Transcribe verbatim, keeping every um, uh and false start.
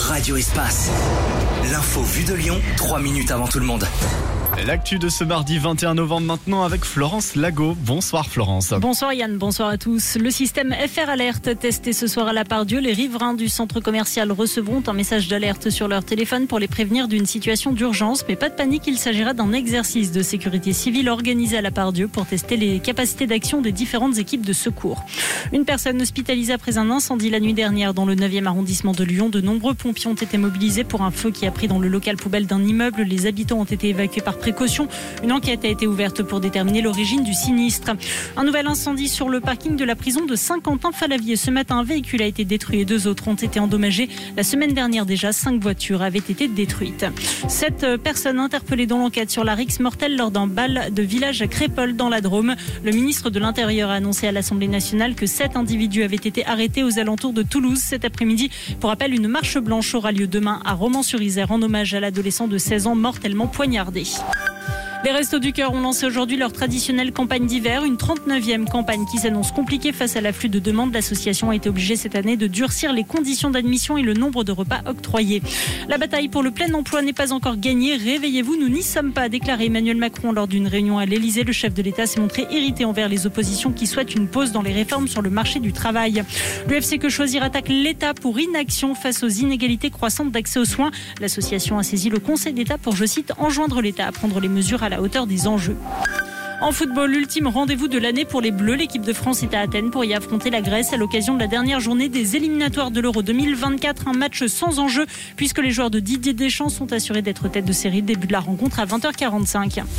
Radio Espace. L'info vue de Lyon, trois minutes avant tout le monde. L'actu de ce mardi vingt et un novembre maintenant avec Florence Lago. Bonsoir Florence. Bonsoir Yann, bonsoir à tous. Le système F R Alert testé ce soir à la Part-Dieu. Les riverains du centre commercial recevront un message d'alerte sur leur téléphone pour les prévenir d'une situation d'urgence. Mais pas de panique, il s'agira d'un exercice de sécurité civile organisé à la Part-Dieu pour tester les capacités d'action des différentes équipes de secours. Une personne hospitalisée après un incendie la nuit dernière dans le neuvième arrondissement de Lyon. De nombreux pompiers ont été mobilisés pour un feu qui a pris dans le local poubelle d'un immeuble. Les habitants ont été évacués par précaution. Une enquête a été ouverte pour déterminer l'origine du sinistre. Un nouvel incendie sur le parking de la prison de Saint-Quentin-Fallavier. Ce matin, un véhicule a été détruit et deux autres ont été endommagés. La semaine dernière déjà, cinq voitures avaient été détruites. Sept personnes interpellées dans l'enquête sur la rixe mortelle lors d'un bal de village à Crépol dans la Drôme. Le ministre de l'Intérieur a annoncé à l'Assemblée nationale que sept individus avaient été arrêtés aux alentours de Toulouse cet après-midi. Pour rappel, une marche blanche aura lieu demain à Romans-sur-Isère en hommage à l'adolescent de seize ans mortellement poignardé. Les Restos du Cœur ont lancé aujourd'hui leur traditionnelle campagne d'hiver, une trente-neuvième campagne qui s'annonce compliquée face à l'afflux de demandes. L'association a été obligée cette année de durcir les conditions d'admission et le nombre de repas octroyés. La bataille pour le plein emploi n'est pas encore gagnée. Réveillez-vous, nous n'y sommes pas, a déclaré Emmanuel Macron lors d'une réunion à l'Elysée. Le chef de l'État s'est montré irrité envers les oppositions qui souhaitent une pause dans les réformes sur le marché du travail. L'U F C Que Choisir attaque l'État pour inaction face aux inégalités croissantes d'accès aux soins. L'association a saisi le Conseil d'État pour, je cite, enjoindre l'État à prendre les mesures à la hauteur des enjeux. En football, l'ultime rendez-vous de l'année pour les Bleus. L'équipe de France est à Athènes pour y affronter la Grèce à l'occasion de la dernière journée des éliminatoires de l'Euro deux mille vingt-quatre. Un match sans enjeu puisque les joueurs de Didier Deschamps sont assurés d'être tête de série. Début de la rencontre à vingt heures quarante-cinq.